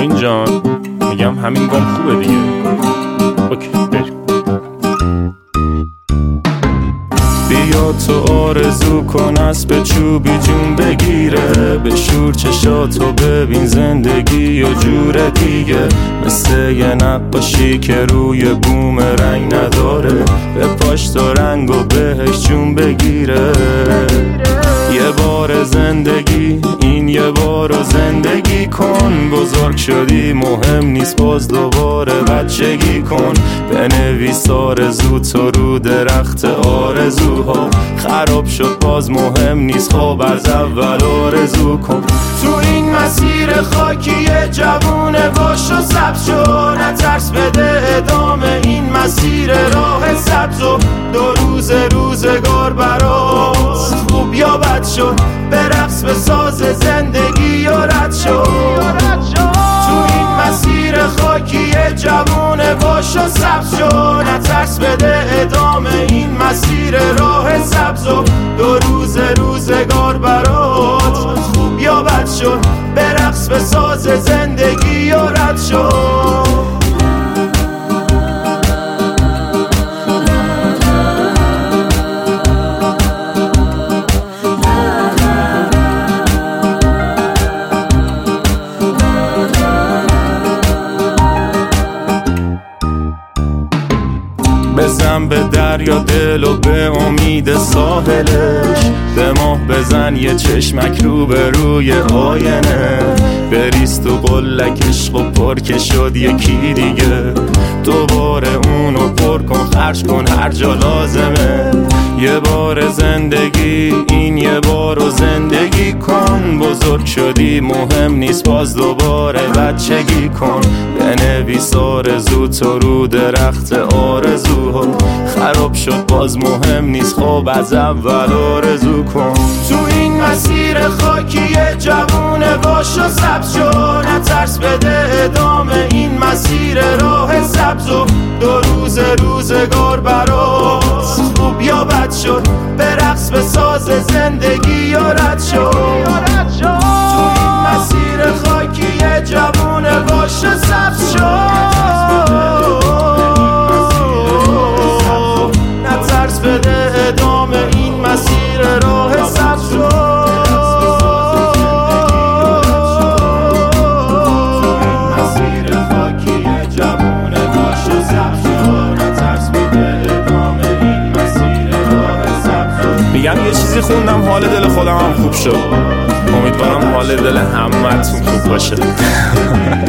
شاهین جان میگم همین گام خوبه دیگه. اوکی بریم. بیا تو آرزو کن اسب چوبی جون بگیره، به شور چشاتو ببین زندگی و جور دیگه، مثل یه نقاشی که روی بوم رنگ نداره، به پاش تا رنگ و بهش جون بگیره. یه بار زندگی این یه بار رو زندگی کن، بزرگ شدی مهم نیست باز دوباره بچگی کن، بنویس آرزو تو رو درخت آرزوها، خراب شد باز مهم نیست خواب از اول آرزو کن. تو این مسیر خاکی جوونه باش و سبز شو، نترس بده ادامه این مسیر راه سبز و دو روز روزگار برات خوب یا بد شد، برقص به ساز زندگی و رد شد. تو این مسیر خاکی جوونه باش و سبز شو، نترس بده ادامه این مسیر راه سبز و دو روز روزگار برات خوب یا بد شد، برقص به ساز زندگی و رد شد. بزن به دریا دل و به امید ساحلش، به ماه بزن یه چشمک رو به روی آینه، بریز تو قلک عشق و پر که شد یکی دیگه، دوباره اونو پر کن خرج کن هر جا لازمه. یه بار زندگی این یه بار رو زندگی کن، بزرگ شدی مهم نیست باز دوباره بچگی کن، بنویس آرزو تو رو درخت آرزوها، خراب شد باز مهم نیست خواب از اول آرزو کن. تو این مسیر خاکی جوونه باش و سبز شو، نترس بده ادامه این مسیر راه سبز و دو روز روزگار برات خوب یا بد شد، برقص به ساز زندگی و رد شد. تو این مسیر خاکی جوونه باش و سبز شو، نترس بده ادامه این مسیر راه سبز شد. میگم یه چیزی خوندم حال دل خودم هم خوب شد، امیدوارم حال دل همتون خوب باشه.